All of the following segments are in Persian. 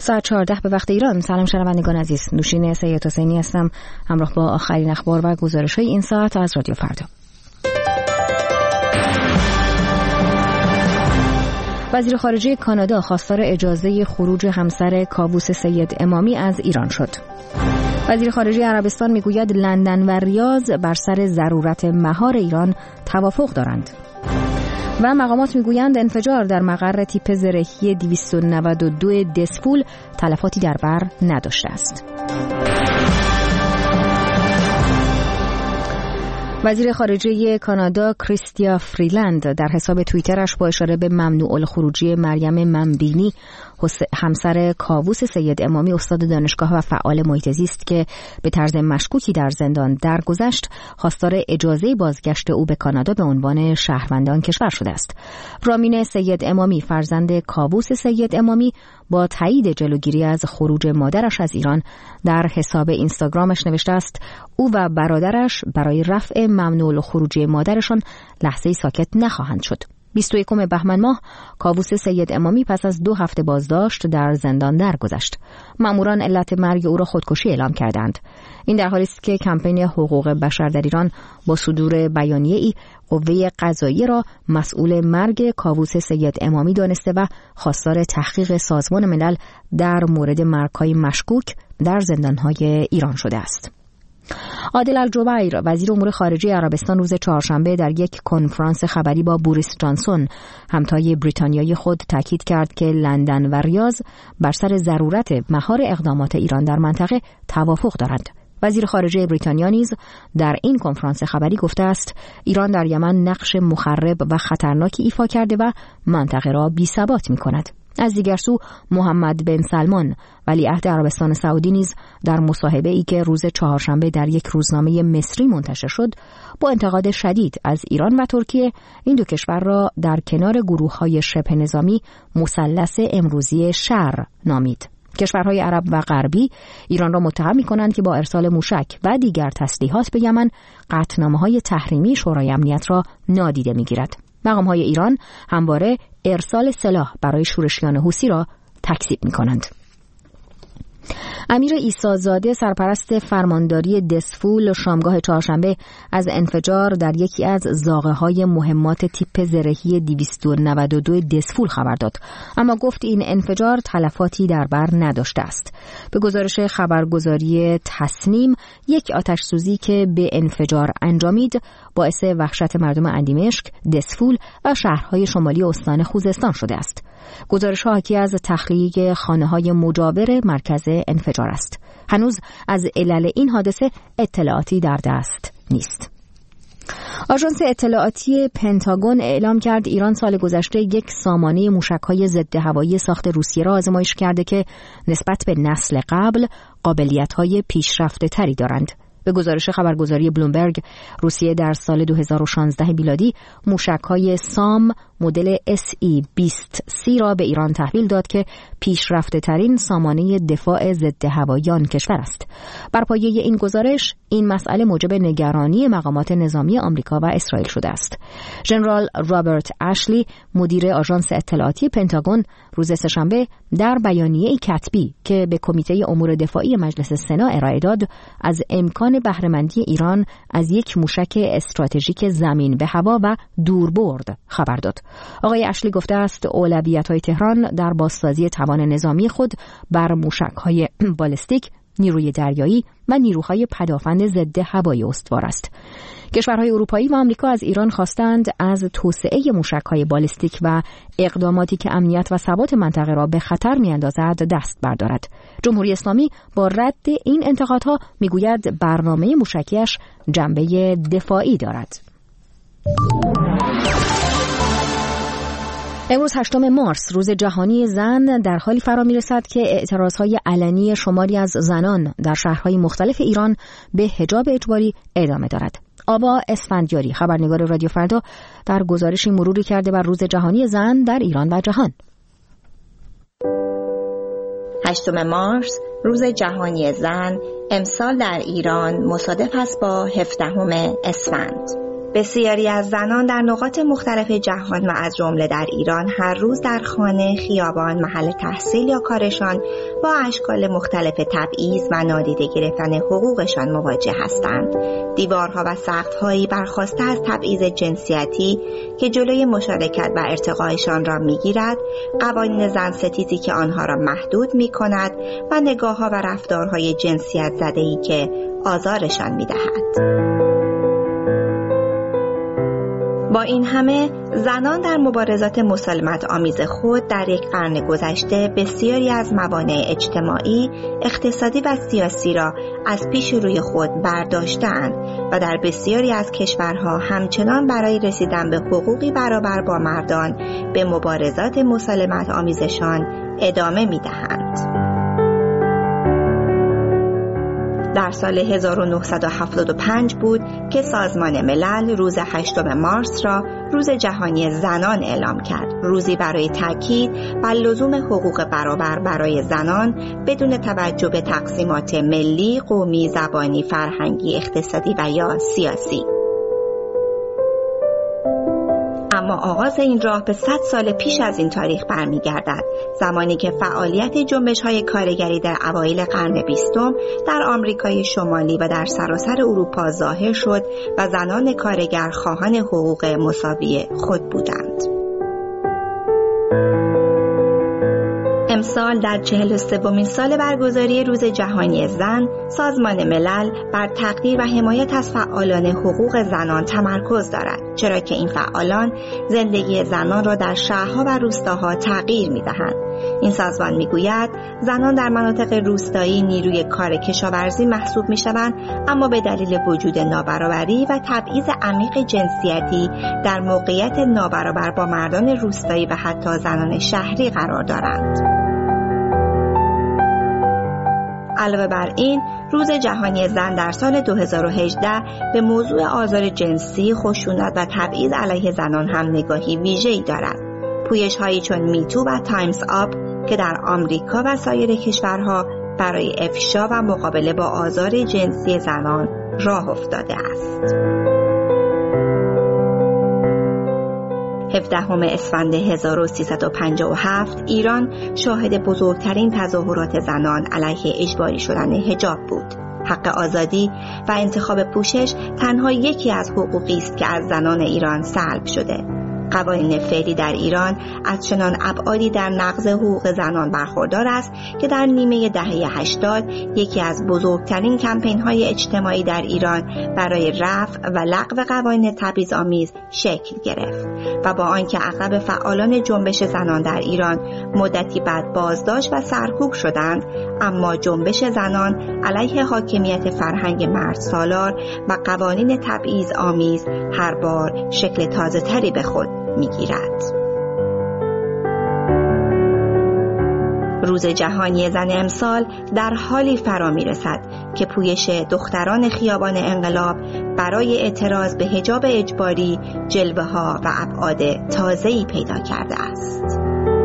ساعت 14 به وقت ایران. سلام شنوندگان عزیز، نوشین سید حسینی هستم همراه با آخرین اخبار و گزارش‌های این ساعت از رادیو فردا. وزیر خارجه کانادا خواستار اجازه خروج همسر کاووس سید امامی از ایران شد. وزیر خارجه عربستان میگوید لندن و ریاض بر سر ضرورت مهار ایران توافق دارند. و مقامات میگویند انفجار در مقر تیپ زرهی 292 دسفول تلفاتی در بر نداشته است. وزیر خارجه کانادا کریستیا فریلند در حساب توییترش با اشاره به ممنوع الخروجی مریم منبینی همسر کاووس سید امامی استاد دانشگاه و فعال محیط زیست که به طرز مشکوکی در زندان درگذشت خواستار اجازه بازگشت او به کانادا به عنوان شهروند آن کشور شده است. رامین سید امامی فرزند کاووس سید امامی با تایید جلوگیری از خروج مادرش از ایران در حساب اینستاگرامش نوشته است او و برادرش برای رفع ممنوع الخروجی مادرشان لحظه‌ای ساکت نخواهند شد. 21 بهمن ماه کاووس سید امامی پس از 2 هفته بازداشت در زندان درگذشت. ماموران علت مرگ او را خودکشی اعلام کردند. این در حالی است که کمپین حقوق بشر در ایران با صدور بیانیه‌ای قوه قضاییه را مسئول مرگ کاووس سید امامی دانسته و خواستار تحقیق سازمان ملل در مورد مرگ‌های مشکوک در زندان‌های ایران شده است. عادل الجبیر وزیر امور خارجه عربستان روز چهارشنبه در یک کنفرانس خبری با بوریس جانسون همتای بریتانیایی خود تاکید کرد که لندن و ریاض بر سر ضرورت مهار اقدامات ایران در منطقه توافق دارند. وزیر خارجه بریتانیا نیز در این کنفرانس خبری گفته است ایران در یمن نقش مخرب و خطرناکی ایفا کرده و منطقه را بی‌ثبات می‌کند. از دیگر سو محمد بن سلمان ولیعهد عربستان سعودی نیز در مصاحبه‌ای که روز چهارشنبه در یک روزنامه مصری منتشر شد با انتقاد شدید از ایران و ترکیه این دو کشور را در کنار گروه‌های شبه نظامی مثلث امروزی شر نامید. کشورهای عرب و غربی ایران را متهم می‌کنند که با ارسال موشک و دیگر تسلیحات به یمن قطعنامه‌های تحریمی شورای امنیت را نادیده می‌گیرد. مقام‌های ایران همواره ارسال سلاح برای شورشیان حوثی را تکذیب می‌کنند. امیر عیسی‌زاده سرپرست فرمانداری دسفول شامگاه چهارشنبه از انفجار در یکی از زاغه‌های مهمات تیپ زرهی 292 دسفول خبر داد، اما گفت این انفجار تلفاتی در بر نداشته است. به گزارش خبرگزاری تسنیم یک آتش‌سوزی که به انفجار انجامید باعث وحشت مردم اندیمشک، دسفول و شهرهای شمالی استان خوزستان شده است. گزارش‌ها حاکی از تخلیه خانه‌های مجاور مرکز انفجار است. هنوز از علل این حادثه اطلاعاتی در دست نیست. آژانس اطلاعاتی پنتاگون اعلام کرد ایران سال گذشته یک سامانه موشک‌های ضد هوایی ساخت روسیه را آزمایش کرده که نسبت به نسل قبل قابلیت‌های پیشرفته‌تری دارند. به گزارش خبرگزاری بلومبرگ روسیه در سال 2016 میلادی موشک‌های سام مدل SE-20C را به ایران تحویل داد که پیشرفته‌ترین سامانه دفاع ضد هوایی آن کشور است. بر پایه این گزارش این مسئله موجب نگرانی مقامات نظامی آمریکا و اسرائیل شده است. ژنرال رابرت اشلی مدیر آژانس اطلاعاتی پنتاگون روز سه‌شنبه در بیانیه‌ای کتبی که به کمیته امور دفاعی مجلس سنا ارائه داد از امکان بهره‌مندی ایران از یک موشک استراتژیک زمین به هوا و دوربرد خبر داد. آقای اشلی گفته است اولویت‌های تهران در بازسازی توان نظامی خود بر موشک‌های بالستیک، نیروی دریایی و نیروهای پدافند ضد هوایی استوار است. کشورهای اروپایی و آمریکا از ایران خواستند از توسعه موشک‌های بالستیک و اقداماتی که امنیت و ثبات منطقه را به خطر می‌اندازد دست بردارد. جمهوری اسلامی با رد این انتقادها می‌گوید برنامه موشکیش جنبه دفاعی دارد. امروز 8 مارس روز جهانی زن در حالی فرا می‌رسد که اعتراضهای علنی شماری از زنان در شهرهای مختلف ایران به حجاب اجباری ادامه دارد. آوا اسفندیاری خبرنگار رادیو فردا در گزارشی مروری کرده بر روز جهانی زن در ایران و جهان. 8 مارس روز جهانی زن امسال در ایران مصادف است با 17 اسفند. بسیاری از زنان در نقاط مختلف جهان و از جمله در ایران هر روز در خانه، خیابان، محل تحصیل یا کارشان با اشکال مختلف تبعیض و نادیده گرفتن حقوقشان مواجه هستند. دیوارها و سقف‌هایی برخاسته از تبعیض جنسیتی که جلوی مشارکت و ارتقایشان را می‌گیرد، قوانین زن ستیزی که آنها را محدود می‌کند و نگاه‌ها و رفتارهای جنسیت زده‌ای که آزارشان می‌دهد. با این همه زنان در مبارزات مسالمت آمیز خود در یک قرن گذشته بسیاری از موانع اجتماعی، اقتصادی و سیاسی را از پیش روی خود برداشتند و در بسیاری از کشورها همچنان برای رسیدن به حقوقی برابر با مردان به مبارزات مسالمت آمیزشان ادامه می‌دهند. در سال 1975 بود که سازمان ملل روز 8 مارس را روز جهانی زنان اعلام کرد. روزی برای تاکید بر لزوم حقوق برابر برای زنان بدون توجه به تقسیمات ملی، قومی، زبانی، فرهنگی، اقتصادی و یا سیاسی. اما آغاز این راه به 100 سال پیش از این تاریخ برمیگردد، زمانی که فعالیت جنبش‌های کارگری در اوایل قرن 20 در آمریکای شمالی و در سراسر اروپا ظاهر شد و زنان کارگر خواهان حقوق مساوی خود بودند. امسال در 43مین سال برگزاری روز جهانی زن، سازمان ملل بر تقدیر و حمایت از فعالان حقوق زنان تمرکز دارد، چرا که این فعالان زندگی زنان را در شهرها و روستاها تغییر می‌دهند. این سازمان می‌گوید زنان در مناطق روستایی نیروی کار کشاورزی محسوب می‌شوند، اما به دلیل وجود نابرابری و تبعیض عمیق جنسیتی در موقعیت نابرابر با مردان روستایی و حتی زنان شهری قرار دارند. علاوه بر این، روز جهانی زن در سال 2018 به موضوع آزار جنسی، خشونت و تبعیض علیه زنان هم نگاهی ویژه‌ای دارد. پویش‌هایی چون میتو و تایمز آپ که در آمریکا و سایر کشورها برای افشا و مقابله با آزار جنسی زنان راه افتاده است. 17 اسفند 1357 ایران شاهد بزرگترین تظاهرات زنان علیه اجباری شدن حجاب بود. حق آزادی و انتخاب پوشش تنها یکی از حقوقی است که از زنان ایران سلب شده. قوانین فعلی در ایران از چنان ابعادی در نقض حقوق زنان برخوردار است که در نیمه دهه 80 یکی از بزرگترین کمپین‌های اجتماعی در ایران برای رفع و لغو قوانین تبعیض‌آمیز شکل گرفت و با آنکه اغلب فعالان جنبش زنان در ایران مدتی بعد بازداشت و سرکوب شدند، اما جنبش زنان علیه حاکمیت فرهنگ مرد سالار و قوانین تبعیض‌آمیز هر بار شکل تازه‌تری به خود می‌گیرد. روز جهانی زن امسال در حالی فرا می‌رسد که پویش دختران خیابان انقلاب برای اعتراض به حجاب اجباری جلوه‌ها و ابعاد تازه‌ای پیدا کرده است.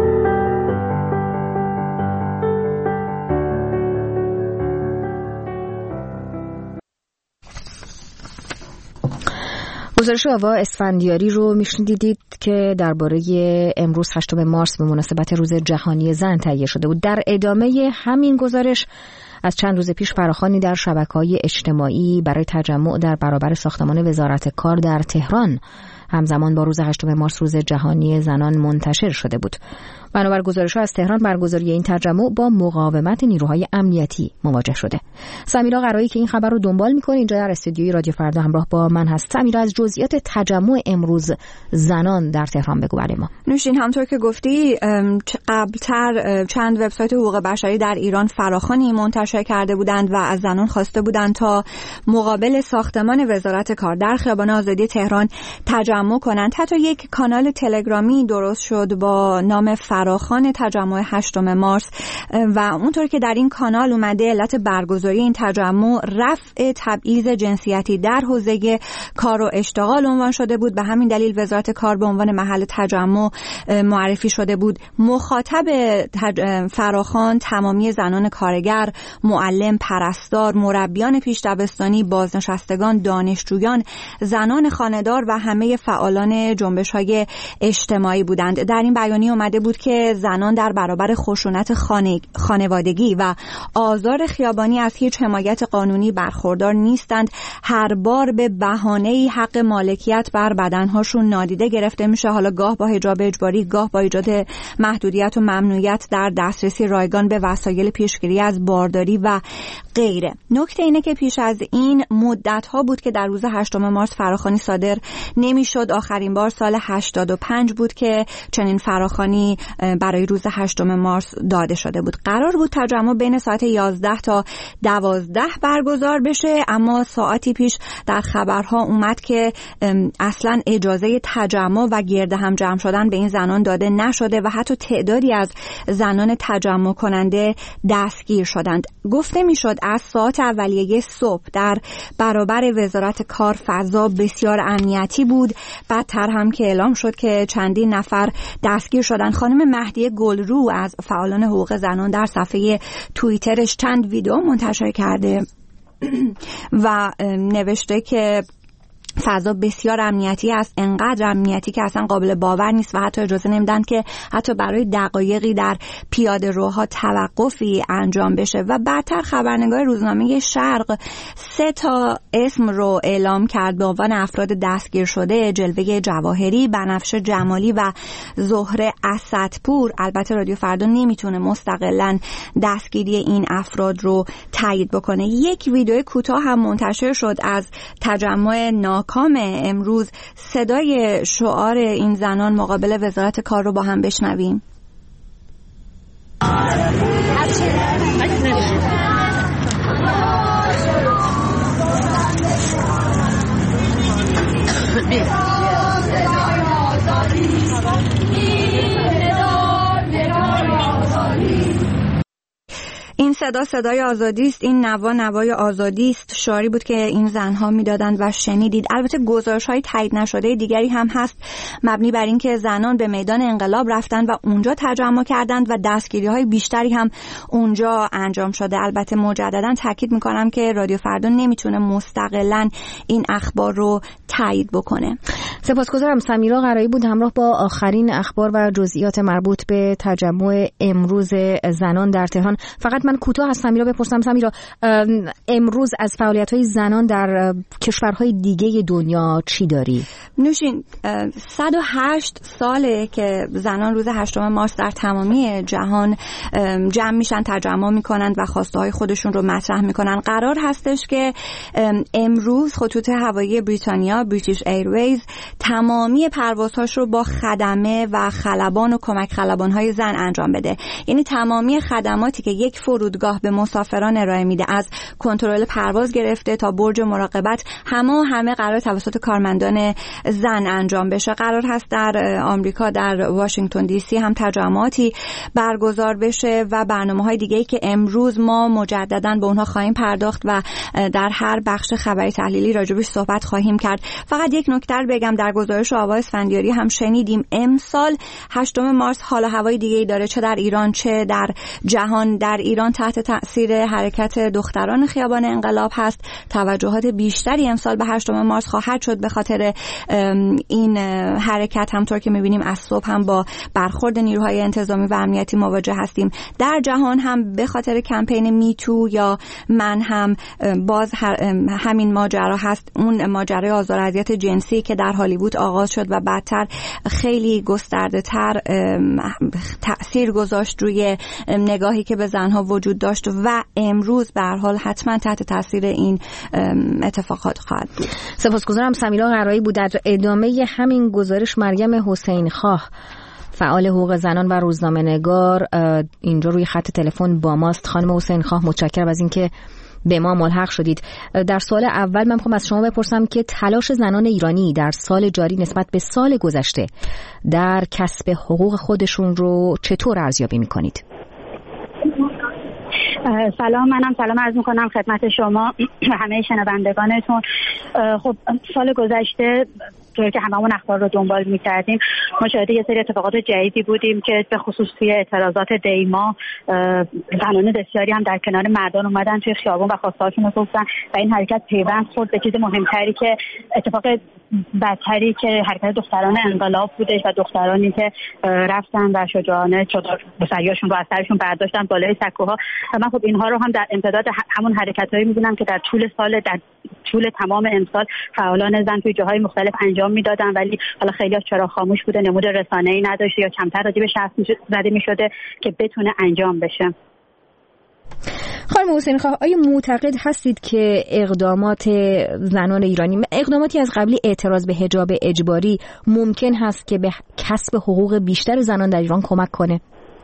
گزارش آوا اسفندیاری رو میشنیدید که درباره امروز 8 مارس به مناسبت روز جهانی زن تهیه شده بود. در ادامه همین گزارش از چند روز پیش فراخوانی در شبکه‌های اجتماعی برای تجمع در برابر ساختمان وزارت کار در تهران همزمان با روز 8 مارس روز جهانی زنان منتشر شده بود. بنابر گزارش‌ها از تهران برگزاری این تجمع با مقاومت نیروهای امنیتی مواجه شده. سمیرا قرایی که این خبر رو دنبال می‌کنه اینجا در استودیوی رادیو فردا همراه با من هست. سمیرا، از جزئیات تجمع امروز زنان در تهران بگو برای ما. نوشین، همونطور که گفتی قبلتر چند وبسایت حقوق بشری در ایران فراخوانی منتشر کرده بودند و از زنان خواسته بودند تا مقابل ساختمان وزارت کار در خیابان آزادی تهران تجمع کنند. حتی یک کانال تلگرامی درست شد با نام فراخوان تجمع 8 مارس و اونطور که در این کانال اومده علت برگزاری این تجمع رفع تبعیض جنسیتی در حوزه کار و اشتغال عنوان شده بود. به همین دلیل وزارت کار به عنوان محل تجمع معرفی شده بود. مخاطب فراخوان تمامی زنان کارگر، معلم، پرستار، مربیان پیش دبستانی، بازنشستگان، دانشجویان، زنان خانه‌دار و همه فعالان جنبش‌های اجتماعی بودند. در این بیانیه اومده بود که زنان در برابر خشونت خانوادگی و آزار خیابانی از هیچ حمایت قانونی برخوردار نیستند. هر بار به بهانه‌ای حق مالکیت بر بدنهاشون نادیده گرفته میشه، حالا گاه با حجاب اجباری، گاه با ایجاد محدودیت و ممنوعیت در دسترسی رایگان به وسایل پیشگیری از بارداری و غیره. نکته اینه که پیش از این مدت‌ها بود که در روز 8 مارس فراخوانی صادر نمی‌شد. آخرین بار سال 85 بود که چنین فراخوانی برای روز 8 مارس داده شده بود. قرار بود تجمع بین ساعت 11 تا 12 برگزار بشه، اما ساعتی پیش در خبرها اومد که اصلا اجازه تجمع و گرد هم جمع شدن به این زنان داده نشده و حتی تعدادی از زنان تجمع کننده دستگیر شدند. گفته میشد از ساعت اولیه صبح در برابر وزارت کار فضا بسیار امنیتی بود. بعدتر هم که اعلام شد که چندین نفر دستگیر شدند. خانم مهدیه گلرو از فعالان حقوق زنان در صفحه توییترش چند ویدیو منتشر کرده و نوشته که فضا بسیار امنیتی است، انقدر امنیتی که اصلا قابل باور نیست و حتی اجازه نمیدن که حتی برای دقایقی در پیاده روها توقفی انجام بشه. و بعدتر خبرنگار روزنامه شرق 3 تا اسم رو اعلام کرد به عنوان افراد دستگیر شده: جلوه جواهری، بنفشه جمالی و زهره اسدپور. البته رادیو فردا نمیتونه مستقلاً دستگیری این افراد رو تایید بکنه. یک ویدیو کوتاه هم منتشر شد از تجمع ناکام امروز. صدای شعار این زنان مقابل وزارت کار رو با هم بشنویم. این صدا صدای آزادی است، این نوا نوای آزادی است. شعاری بود که این زنها میدادند و شنیدید. البته گزارش‌های تایید نشده دیگری هم هست مبنی بر اینکه زنان به میدان انقلاب رفتند و اونجا تجمع کردند و دستگیری‌های بیشتری هم اونجا انجام شده. البته مجددا تاکید می‌کنم که رادیو فردا نمیتونه مستقلاً این اخبار رو تایید بکنه. سپاسگزارم. سمیرا قرایی بود همراه با آخرین اخبار و جزئیات مربوط به تجمع امروز زنان در تهران. فقط من کوتاه از سمیرا بپرسم. سمیرا، امروز از فعالیت‌های زنان در کشورهای دیگه دنیا چی داری؟ نوشین، 108 ساله که زنان روز 8 مارس در تمامی جهان جمع میشن، تجمع میکنن و خواسته‌های خودشون رو مطرح میکنن. قرار هستش که امروز خطوط هوایی بریتانیا، بریتیش ایرویز، تمامی پروازهاش رو با خدمه و خلبان و کمک خلبان‌های زن انجام بده. یعنی تمامی خدماتی که یک فرودگاه به مسافران ارائه میده، از کنترل پرواز گرفته تا برج مراقبت، همه قرار توسط کارمندان زن انجام بشه. قرار هست در آمریکا، در واشنگتن دی سی هم تجمعاتی برگزار بشه و برنامه‌های دیگه‌ای که امروز ما مجدداً به اونها خواهیم پرداخت و در هر بخش خبری تحلیلی راجبش صحبت خواهیم کرد. فقط یک نکته بگم، در گزارش آوا اسفندیاری هم شنیدیم امسال 8 مارس حال و هوای دیگه‌ای داره، چه در ایران چه در جهان. در ایران تحت تأثیر حرکت دختران خیابان انقلاب هست. توجهات بیشتری امسال به 8 مارس خواهد شد به خاطر این حرکت. همطور که می‌بینیم از صبح هم با برخورد نیروهای انتظامی و امنیتی مواجه هستیم. در جهان هم به خاطر کمپین میتو یا من هم باز همین ماجرا هست. اون ماجرای آزار و اذیت جنسی که در هالیوود آغاز شد و بعدتر خیلی گسترده‌تر تأثیر گذاشت روی نگاهی که به زنها وجود داشت و امروز به هر حال حتما تحت تاثیر این اتفاقات خواهد بود. سپاسگزارم. سمیرا قرایی بود. در ادامه همین گزارش مریم حسین خواه، فعال حقوق زنان و روزنامه‌نگار، اینجا روی خط تلفن با ماست. خانم حسین خواه، متشکرم از اینکه به ما ملحق شدید. در سوال اول من میخوام از شما بپرسم که تلاش زنان ایرانی در سال جاری نسبت به سال گذشته در کسب حقوق خودشون رو چطور ارزیابی میکنید؟ سلام، منم سلام عرض میکنم خدمت شما و همه شنوندگانتون. خب سال گذشته طوری که هممون اخبار رو دنبال می‌کردیم ما شاهد یه سری اتفاقات جدیدی بودیم که به خصوص توی اعتراضات دیما زنان بسیاری هم در کنار مردان اومدن توی خیابون و خواسته‌هاشون رو گفتن و این حرکت پیوند خورد به چیز مهمتری که اتفاق بدتری که حرکت دختران انقلاب بودش و دخترانی که رفتن و شجاعانه بسریاشون رو از سرشون برداشتن بالای سکوها و من خب اینها رو هم در امتداد همون حرکتایی می‌بینم که در طول تمام امسال فعالان زن توی جاهای مختلف انجام میدادن ولی حالا خیلی‌ها چرا خاموش بوده، نمود رسانه‌ای نداشته یا کمتر راجعش حرف زده می‌شده که بتونه انجام بشه. خانم حسین خواه، آیا معتقد هستید که اقدامات زنان ایرانی، اقداماتی از قبلی اعتراض به حجاب اجباری ممکن هست که به کسب حقوق بیشتر زنان در ایران کمک کنه؟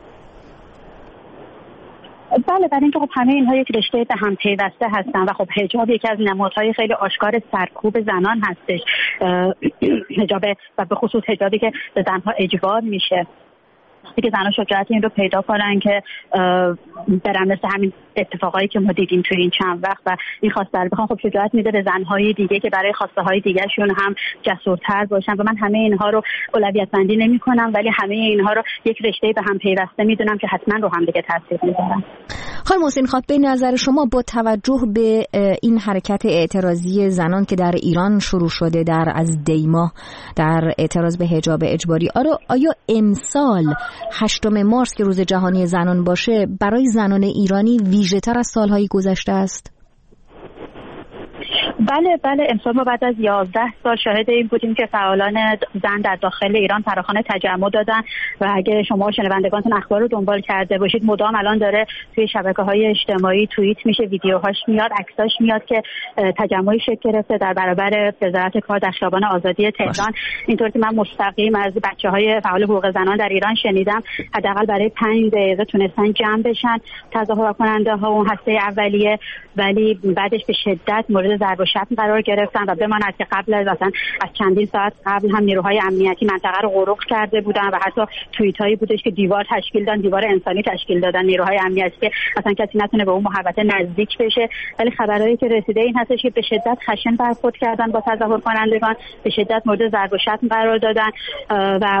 بله، برای اینکه خب همه اینها یک رشته به هم پیوسته هستن و خب حجاب یکی از نمادهای خیلی آشکار سرکوب زنان هستش، حجاب و به خصوص حجابی که به زنها اجبار میشه. که زنها شجاعت این رو پیدا کنن که برن مثل همین اتفاقایی که ما دیدیم توی این چند وقت و این خواسته رو بخوام، خب شجاعت میده به زنهای دیگه که برای خواسته های دیگه‌شون هم جسورتر باشن و من همه اینها رو اولویت بندی نمی‌کنم ولی همه اینها رو یک رشته به هم پیوسته میدونم که حتما رو هم دیگه تاثیر میذارن. خانم حسین خواه، به نظر شما با توجه به این حرکت اعتراضی زنان که در ایران شروع شده از دیما در اعتراض به حجاب اجباری، آیا امسال 8 مارس که روز جهانی زنان باشه برای زنان ایرانی ویژه‌تر از سالهای گذشته است؟ بله، امسال ما بعد از 11 سال شاهد این بودیم که فعالان زن در داخل ایران فراخوان تجمع دادن و اگه شما شنوندگانتون اخبار رو دنبال کرده باشید مدام الان داره توی شبکه‌های اجتماعی توییت میشه، ویدیوهاش میاد، عکساش میاد که تجمعی شکل گرفته در برابر وزارت کار در خیابان آزادی تهران. اینطور که من مستقیم از بچه‌های فعال حقوق زنان در ایران شنیدم حداقل برای 5 دقیقه تونستن جمع بشن تظاهر کننده‌ها اون هفته اولیه، ولی بعدش به شدت مورد ضرب و شتم قرار گرفتن و بماند که قبل از چندین ساعت قبل هم نیروهای امنیتی منطقه رو غرق کرده بودن و حتی توییتایی بودش که دیوار انسانی تشکیل دادن نیروهای امنیتی که اصلا کسی نتونه به اون محوطه نزدیک بشه. ولی خبرایی که رسیده این هستش که به شدت خشن برخورد کردن با تظاهر کنندگان، به شدت مورد ضرب و شتم قرار دادن و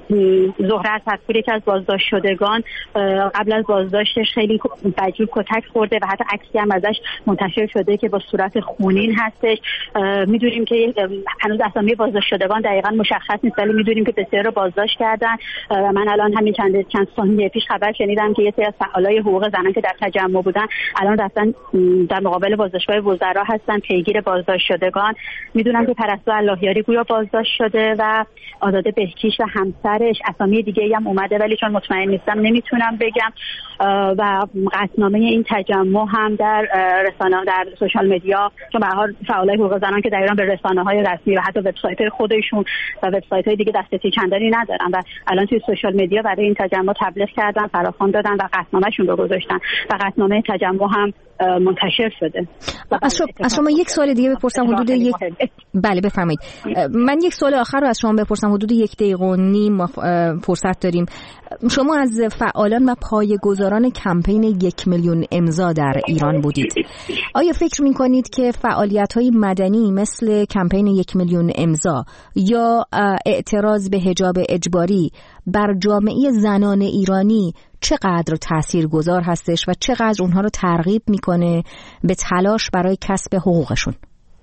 زهره صدپور که از بازداشت شدگان قبل از بازداشتش خیلی بدجور کتک خورده و حتی عکسی هم ازش منتشر شده که با صورت خونین هستش. میدونیم که هنوز اسامی بازداشت شدگان دقیقاً مشخص نیست ولی میدونیم که بسیار رو بازداشت کردن و من الان همین چند ثانیه پیش خبر شنیدم که یه سری از فعالای حقوق زنان که در تجمع بودن الان رفتن در مقابل بازداشتگاه وزرا هستن پیگیر بازداشت شدگان. میدونم که پرستو اللهیاری گویا بازداشت شده و آزاده بهکیش و همسرش، اسامی دیگه‌ای هم اومده ولی چون مطمئن نیستم نمیتونم بگم. و قطعنامه این تجمع هم در رسانه‌ها در سوشال مدیا، چون به هر حال فعالای حقوق زنان که در ایران به رسانه‌های رسمی و حتی وبسایت‌های خودشون و وبسایت‌های دیگه دسترسی چندانی ندارن و الان توی سوشال مدیا برای این تجمع تبلیغ کردن، فراخوان دادن و قطعنامه‌شون رو گذاشتن و قطعنامه تجمع هم منتشر شده. از شما یک سوال دیگه بپرسم حدود یک بله بفرمایید. من یک سوال آخر رو از شما بپرسم، حدود 1.5 دقیقه فرصت داریم. شما از فعالان و پایه‌گذاران کمپین 1 میلیون امضا در ایران بودید. آیا فکر می‌کنید که فعالیت‌های مدنی مثل کمپین 1 میلیون امضا یا اعتراض به حجاب اجباری بر جامعه زنان ایرانی چقدر تاثیرگذار هستش و چقدر اونها رو ترغیب میکنه به تلاش برای کسب حقوقشون؟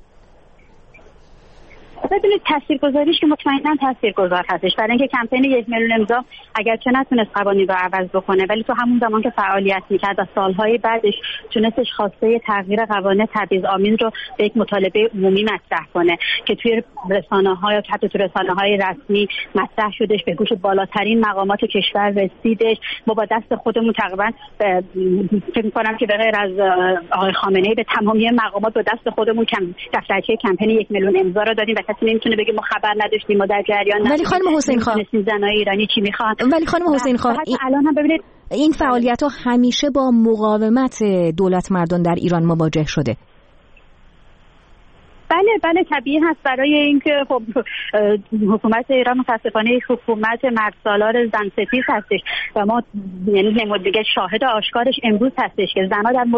ببینید تاثیرگذاریش که مطمئنا تاثیرگذار هستش، برای اینکه کمپین 1 میلیون امضا اگرچه نتونست قوانین رو عوض بکنه ولی تو همون زمان که فعالیت میکرد و سالهای بعدش تونستش خواسته تغییر قوانین تبعیض‌آمیز رو به یک مطالبه عمومی مطرح کنه که توی رسانه‌ها یا حتی تو رسانه‌های رسمی مطرح شدش، به گوش بالاترین مقامات کشور رسیدش. ما با دست خودمون تقریبا فکر می‌کنم که به غیر از آقای خامنه‌ای به تمامی مقامات با دست خودمون دفترچه کمپین 1 میلیون امضا رو دادیم و کسی نمیتونه بگه ما خبر نداشتیم، ما در جریان نبودیم. ولی خانم حسین خواه، زنای ایرانی چی میخوان؟ ولی خانم حسین خواه الان هم ببینید این فعالیت‌ها همیشه با مقاومت دولت مردان در ایران مواجه شده. بله طبیعی هست، برای اینکه خب حکومت ایران متاسفانه حکومت مردسالار زن ستیز هستش و ما یعنی نمود دیگه شاهد آشکارش امروز هستش که زنها در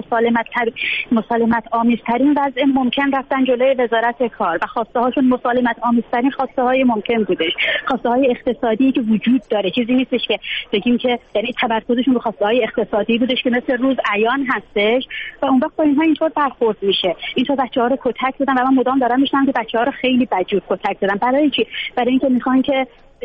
مسالمت آمیزترین وضع ممکن رفتن جلوی وزارت کار و خواسته هاشون مسالمت آمیزترین خواسته های ممکن بودش، خواسته های اقتصادی که وجود داره، چیزی نیستش که بگیم که یعنی تمرکزشون رو خواسته های اقتصادی بودش که مثل روز عیان هستش و اون وقت با اینها اینطور برخورد میشه. اینطور بچه‌ها رو کتک دادن و من مدام دارم میشنم که بچه‌ها رو خیلی بدجور کتک دادن. برای چی؟ برای اینکه میخوان که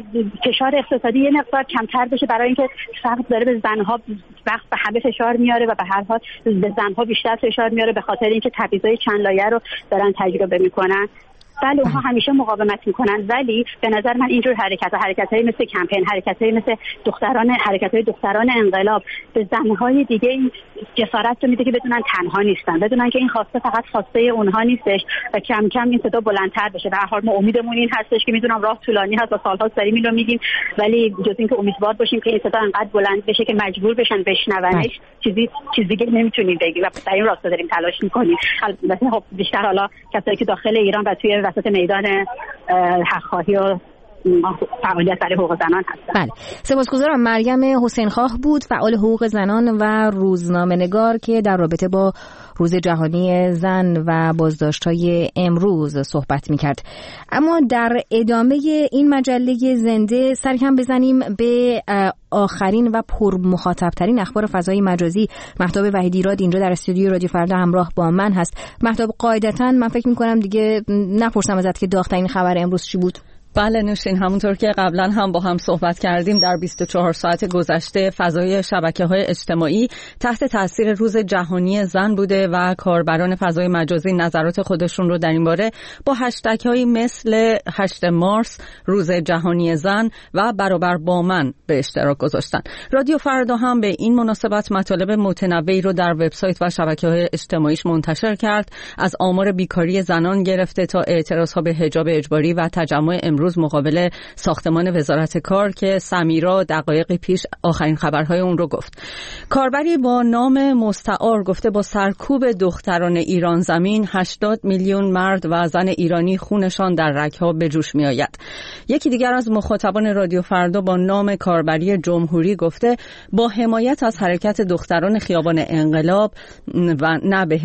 فشار اقتصادی یه مقدار کمتر بشه، برای اینکه فقط داره به زنها وقت به همه فشار میاره و به هر حال به زنها بیشتر فشار میاره به خاطر اینکه تبعیضای چند لایه رو دارن تجربه میکنن. بله اونها همیشه مقاومت میکنن، ولی به نظر من اینجور حرکت‌های مثل کمپین، حرکت‌های مثل حرکت‌های دختران انقلاب به زن‌های دیگه این جسارت رو میده که بدونن تنها نیستن، بدونن که این خواسته فقط خواسته اونها نیستش و کم کم این صدا بلندتر بشه. به هر حال ما امیدمون این هستش که میدونم راه طولانی هست و سال‌هاست داریم اینو میگیم، ولی جز اینکه امیدوار باشیم که این صدا انقدر بلند بشه که مجبور بشن بشنونش، چیزی دیگه نمیتونیم بگیم و در این راستا داریم تلاش میکنیم. البته خب بیشتر حالا کسایی که داخل ایران و توی وسط میدان حق‌خواهی و فعالیت برای حقوق زنان هستن. بله، سپاسگزارم. مریم حسینخواه بود، فعال حقوق زنان و روزنامه‌نگار که در رابطه با روز جهانی زن و بازداشت‌های امروز صحبت می‌کرد. اما در ادامه این مجله زنده سرکم بزنیم به آخرین و پرمخاطب‌ترین اخبار فضای مجازی. مهتاب وحیدیراد اینجا در استودیو رادیو فردا همراه با من هست. مهتاب، قاعدتاً من فکر می‌کنم دیگه نپرسم ازت که داغ‌ترین خبر امروز چی بود؟ بله نوشین، همونطور که قبلا هم با هم صحبت کردیم در 24 ساعت گذشته فضای شبکه‌های اجتماعی تحت تاثیر روز جهانی زن بوده و کاربران فضای مجازی نظرات خودشون رو در این باره با هشتگ‌هایی مثل 8 مارس، روز جهانی زن و برابر با من به اشتراک گذاشتن. رادیو فردا هم به این مناسبت مطالب متنوعی رو در وبسایت و شبکه‌های اجتماعیش منتشر کرد، از آمار بیکاری زنان گرفته تا اعتراض‌ها به حجاب اجباری و تجمع امروز مقابل ساختمان وزارت کار که سمیرا دقایقی پیش آخرین خبرهای اون رو گفت. کاربری با نام مستعار گفته با سرکوب دختران ایران زمین 80 میلیون مرد و زن ایرانی خونشان در رگ‌ها به جوش می آید. یکی دیگر از مخاطبان رادیو فردا با نام کاربری جمهوری گفته با حمایت از حرکت دختران خیابان انقلاب و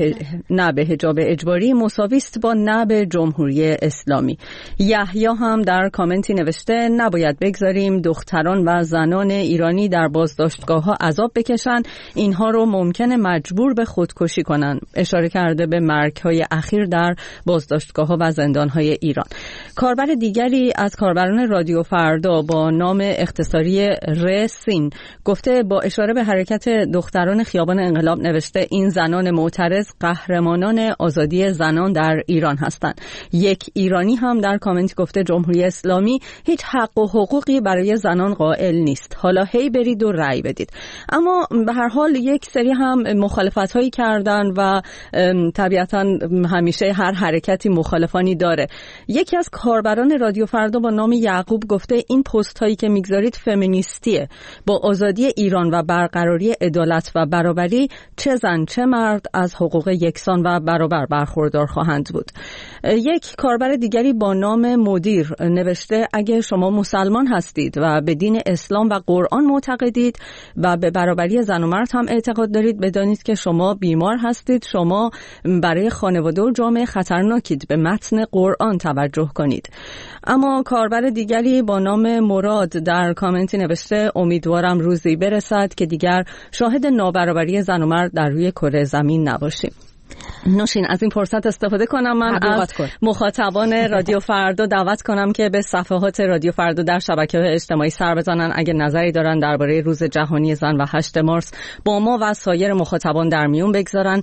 نه به حجاب اجباری مساوی است با نه به جمهوری اسلامی. یحیی هم در کامنتی نوشته نباید بگذاریم دختران و زنان ایرانی در بازداشتگاه‌ها عذاب بکشن، اینها رو ممکنه مجبور به خودکشی کنن، اشاره کرده به مرگ‌های اخیر در بازداشتگاه‌ها و زندان‌های ایران. کاربر دیگری از کاربران رادیو فردا با نام اختصاری رسین گفته با اشاره به حرکت دختران خیابان انقلاب نوشته این زنان معترض قهرمانان آزادی زنان در ایران هستند. یک ایرانی هم در کامنت گفته جمهوری اسلامی هیچ حق و حقوقی برای زنان قائل نیست، حالا هی برید و رأی بدید. اما به هر حال یک سری هم مخالفت هایی کردن و طبیعتا همیشه هر حرکتی مخالفانی داره. یکی از کاربران رادیو فردا با نام یعقوب گفته این پست هایی که میگذارید فمینیستیه، با آزادی ایران و برقراری عدالت و برابری چه زن چه مرد از حقوق یکسان و برابر برخوردار خواهند بود. یک کاربر دیگری با نام مدیر نوشته اگه شما مسلمان هستید و به دین اسلام و قرآن معتقدید و به برابری زن و مرد هم اعتقاد دارید، بدانید که شما بیمار هستید، شما برای خانواده و جامعه خطرناکید، به متن قرآن توجه کنید. اما کاربر دیگری با نام مراد در کامنتی نوشته امیدوارم روزی برسد که دیگر شاهد نابرابری زن و مرد در روی کره زمین نباشیم. نوشین، از این فرصت استفاده کنم من از مخاطبان رادیو فردا دعوت کنم که به صفحات رادیو فردا در شبکه‌های اجتماعی سر بزنن، اگه نظری دارن درباره روز جهانی زن و 8 مارس با ما و سایر مخاطبان در میون بگذارن.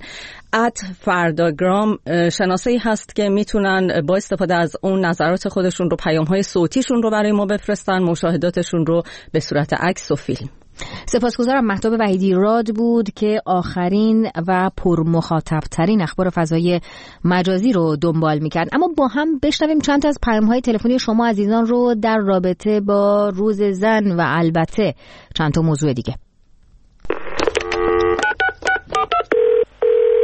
@فرداگرام شناسه‌ای هست که میتونن با استفاده از اون نظرات خودشون رو، پیام‌های صوتیشون رو برای ما بفرستن، مشاهداتشون رو به صورت عکس و فیلم. سپاسگزارم. مهتاب وحیدیراد بود که آخرین و پرمخاطب‌ترین اخبار فضای مجازی رو دنبال می‌کرد. اما با هم بشنویم چند تا از پیام‌های تلفنی شما عزیزان رو در رابطه با روز زن و البته چند تا موضوع دیگه.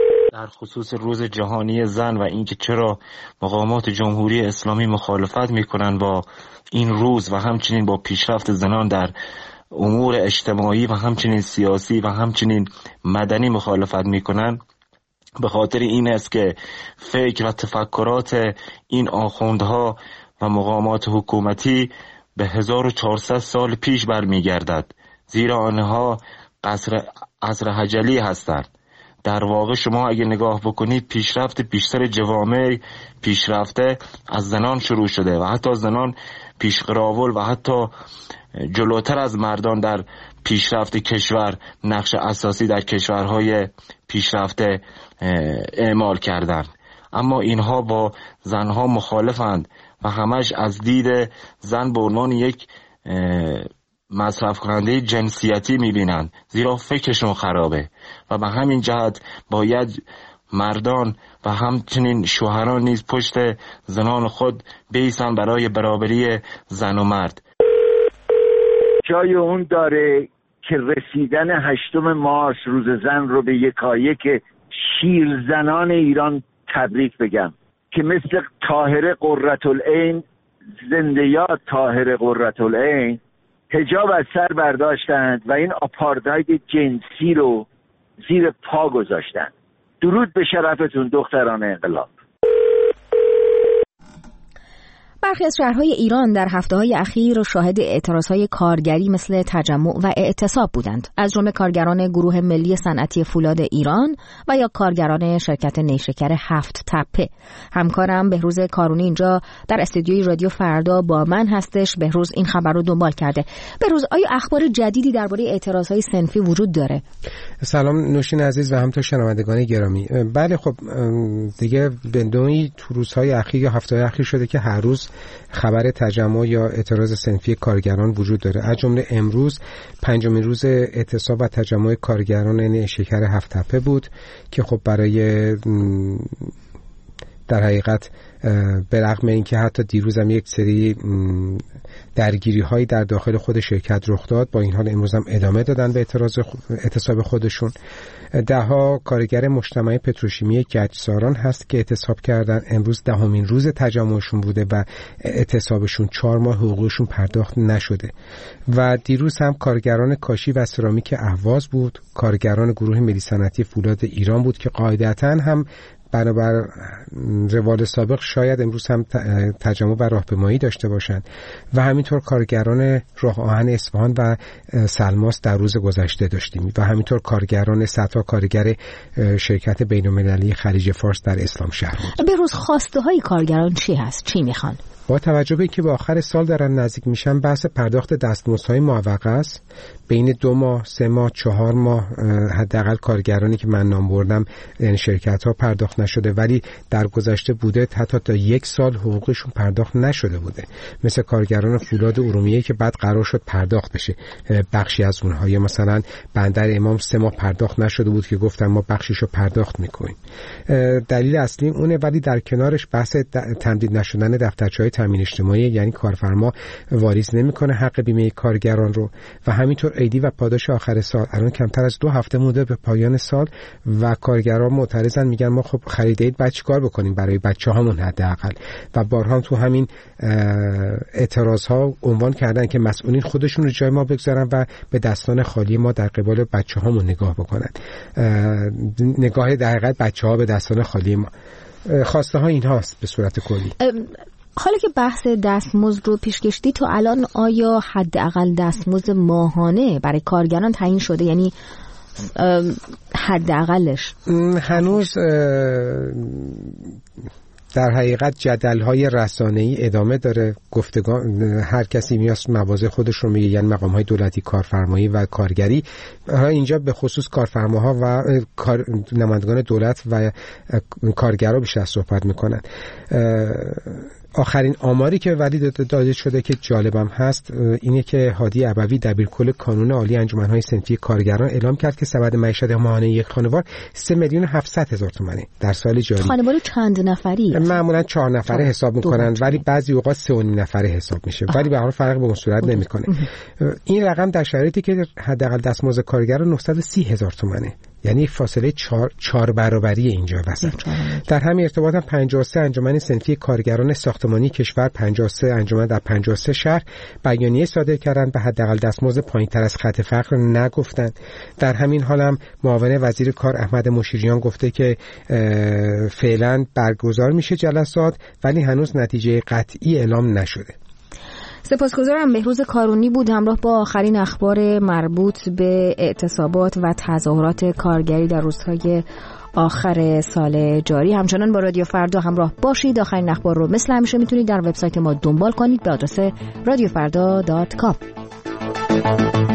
در خصوص روز جهانی زن و اینکه چرا مقامات جمهوری اسلامی مخالفت میکنن با این روز و همچنین با پیشرفت زنان در امور اجتماعی و همچنین سیاسی و همچنین مدنی مخالفت میکنن، به خاطر این است که فکر و تفکرات این آخوندها و مقامات حکومتی به 1400 سال پیش برمیگردد، زیرا آنها عصر حجلی هستند. در واقع شما اگه نگاه بکنید پیشرفت بیشتر جوامع پیشرفته از زنان شروع شده و حتی زنان پیشقراول و حتی جلوتر از مردان در پیشرفت کشور نقش اساسی در کشورهای پیشرفته اعمال کردند. اما اینها با زنها مخالفند و همش از دید زن به عنوان یک مصرف کننده جنسیتی میبینند، زیرا فکرشون خرابه و به همین جهت باید مردان و همچنین شوهران نیز پشت زنان خود بیستن برای برابری زن و مرد. جای اون داره که رسیدن 8 مارس روز زن رو به یکایک شیرزنان ایران تبریک بگم که مثل طاهره قرةالعین، زنده یاد طاهره قرةالعین، حجاب از سر برداشتند و این آپارتاید جنسی رو زیر پا گذاشتند. درود به شرفتون دختران انقلاب. برخی از شهرهای ایران در هفته‌های اخیر شاهد اعتراضهای کارگری مثل تجمع و اعتصاب بودند، از جمله کارگران گروه ملی صنعتی فولاد ایران و یا کارگران شرکت نیشکر 7 تپه. همکارم بهروز کارونی اینجا در استودیوی رادیو فردا با من هستش. بهروز این خبر رو دنبال کرده. بهروز، آیا اخبار جدیدی درباره اعتراضهای صنفی وجود داره؟ سلام نوشین عزیز و همینطور شنوندگان گرامی. بله خب دیگه به نوعی تو روزهای اخیر یا هفته‌های اخیر شده که هر روز خبر تجمع یا اعتراض صنفی کارگران وجود داره. از جمله امروز 5مین روز اعتصاب و تجمع کارگران نیشکر 7 تپه بود که خب برای در حقیقت به رغم اینکه حتی دیروز هم یک سری درگیری هایی در داخل خود شرکت رخ داد، با این حال امروز هم ادامه دادن به اعتصاب خودشون. دهها کارگر مجتمع پتروشیمی گچساران هست که اعتصاب کردن. امروز 10مین روز تجمعشون بوده و اعتصابشون 4 ماه حقوقشون پرداخت نشده. و دیروز هم کارگران کاشی و سرامیک اهواز بود، کارگران گروه ملی صنعتی فولاد ایران بود که قاعدتاً هم بنابر روال سابق شاید امروز هم تجمع و راهپیمایی داشته باشند و همینطور کارگران راه آهن اصفهان و سلماس در روز گذشته داشتیم و همینطور کارگران صدها کارگر شرکت بین‌المللی خلیج فارس در اسلام شهر بود. به روز خواسته های کارگران چی هست؟ چی میخوان؟ با توجه به اینکه به آخر سال دارن نزدیک میشن، بحث پرداخت دستمزدهای معوقه است. بین 2 ماه، 3 ماه، 4 ماه حداقل کارگرانی که من نام بردم یعنی شرکت ها پرداخت نشده، ولی در گذشته بوده حتی تا 1 سال حقوقشون پرداخت نشده بوده، مثل کارگران فولاد ارومیه که بعد قرار شد پرداخت بشه بخشی از اونها، یا مثلا بندر امام 3 ماه پرداخت نشده بود که گفتن ما بخشیشو پرداخت میکنیم. دلیل اصلی اونه، ولی در کنارش بحث تمدید نشدن دفترچه‌های تامین اجتماعی، یعنی کارفرما واریز نمیکنه حق بیمه کارگران رو، و همینطور عیدی و پاداش آخر سال. الان کمتر از 2 هفته مونده به پایان سال و کارگران معترضن، میگن ما خب خرید عید بعد چیکار بکنیم برای بچه‌هامون حداقل. و بارها تو همین اعتراض‌ها عنوان کردن که مسئولین خودشون رو جای ما بگذارن و به دستان خالی ما در قبال بچه‌هامون نگاه بکنن. نگاه در حقیقت بچه‌ها به دستان خالی ما. خواسته ها این هاست به صورت کلی. حالا که بحث دستمزد رو پیش کشیدی، تو الان آیا حداقل دستمزد ماهانه برای کارگران تعیین شده؟ یعنی حداقلش هنوز در حقیقت جدل‌های رسانه‌ای ادامه داره. گفتگان هر کسی میاد مواضع خودش رو میگه، یعنی مقام‌های دولتی، کارفرمایی و کارگری. اینجا به خصوص کارفرماها و نمایندگان دولت و کارگرها بیشتر صحبت میکنن. آخرین آماری که ولی داده شده که جالبم هست اینه که هادی ابوی دبیرکل کانون عالی انجمن‌های صنفی کارگران اعلام کرد که سبد معیشت ماهانه یک خانوار 3,700,000 تومانه در سال جاری. خانوار چند نفری؟ معمولا 4 نفره حساب میکنن، ولی بعضی اوقات 3.5 نفره حساب میشه، ولی به هر حال فرق به اون صورت نمیکنه. این رقم در شرایطی که حداقل دستمزد کارگر 930,000 تومانه، یعنی فاصله 4 برابری اینجا وسط. در همین ارتباط هم 53 انجمن صنفی کارگران ساختمانی کشور، 53 انجمن در 53 شهر بیانیه صادر کردند به حداقل دستمزد پایین‌تر از خط فقر نگفتند. در همین حال هم معاون وزیر کار احمد مشیریان گفته که فعلا برگزار میشه جلسات، ولی هنوز نتیجه قطعی اعلام نشده. سپاسگزارم. بهروز کارونی بود همراه با آخرین اخبار مربوط به اعتصابات و تظاهرات کارگری در روزهای آخر سال جاری. همچنان با رادیو فردا همراه باشید. آخرین اخبار رو مثل همیشه میتونید در وبسایت ما دنبال کنید به آدرس radiofrda.com.